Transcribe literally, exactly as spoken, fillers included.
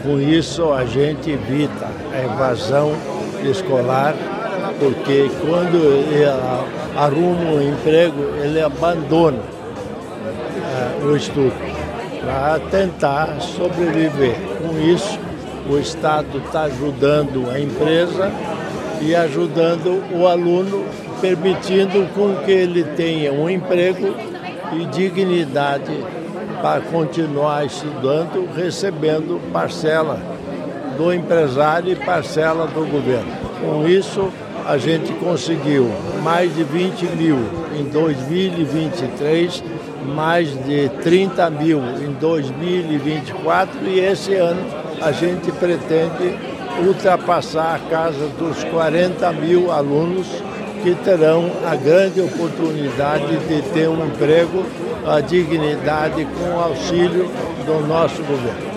Com isso, a gente evita a evasão escolar, porque quando ele arruma um emprego, ele abandona uh, o estudo para tentar sobreviver. Com isso, o Estado está ajudando a empresa e ajudando o aluno, permitindo com que ele tenha um emprego e dignidade para continuar estudando, recebendo parcela do empresário e parcela do governo. Com isso, a gente conseguiu mais de vinte mil em dois mil e vinte e três, mais de trinta mil em dois mil e vinte e quatro e esse ano a gente pretende ultrapassar a casa dos quarenta mil alunos que terão a grande oportunidade de ter um emprego, a dignidade com o auxílio do nosso governo.